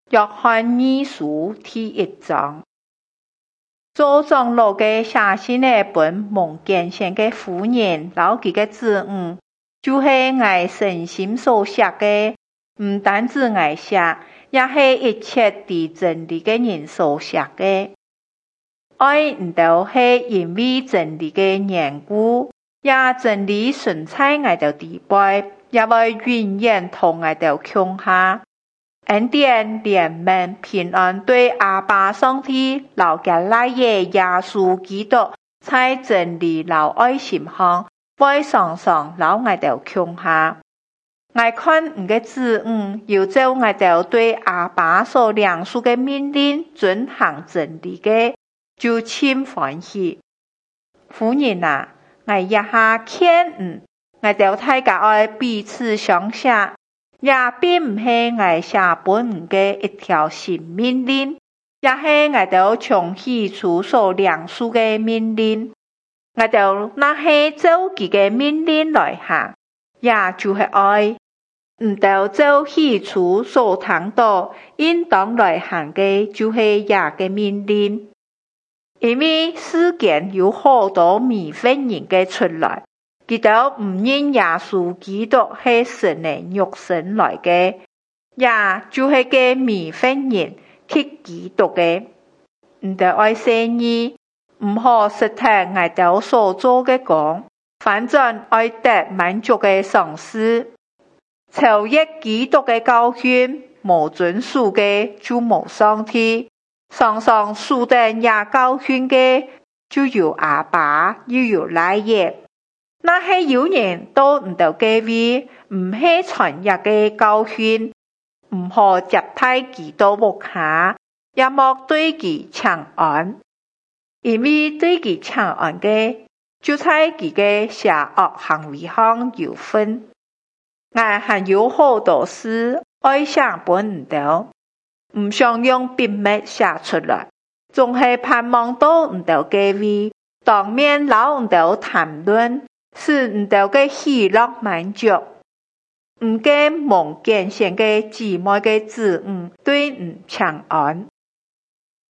約翰二書第1章。做長老嘅寫信嚟本蒙揀選嘅婦人，老佢嘅子女，就是我誠心所寫嘅，唔單止我寫，也是一切對真理嘅人所寫嘅。愛唔到係因為真理嘅緣故，也真理存在我哋地位，也會永遠同我哋共下。恩典、憐憫、平安對阿爸上帝、老嘅賴耶耶穌基督，在真理老愛心上，會常常老我哋共下。我看唔嘅子女，要照我哋對阿爸所領受嘅命令，遵行真理嘅，就真歡喜。婦人啊，我一下勸唔，我哋大家愛彼此相惜。也並唔係我寫本嘅一條新命令，也係我哋從起初所領受嘅命令。我哋那係照佢嘅命令來行，也就是愛。唔到照起初所聽到，應當來行嘅就是也嘅命令。因為世間有好多迷惑人嘅出來。佢哋唔認耶穌基督係神嘅肉身來嘅，也就是個迷惑人敵基督嘅。唔得愛生意，唔好實聽我哋所做嘅講，反正愛得滿足嘅嘗試。超越基督嘅教訓，無遵守嘅就無上帝，常常守定也教訓嘅就有阿爸，又有賴耶。那些有人都唔到嘅位，唔係傳入嘅教訓，唔好接待基督牧下，也莫對佢強按，因為對佢強按嘅，就在佢嘅邪惡行為上有份。我還有好多事愛寫本唔到，唔想用筆墨寫出來，總係盼望到唔到嘅位，當面老唔到談論。是唔到嘅喜樂滿足，唔嘅蒙揀選嘅姊妹嘅子女對唔強安。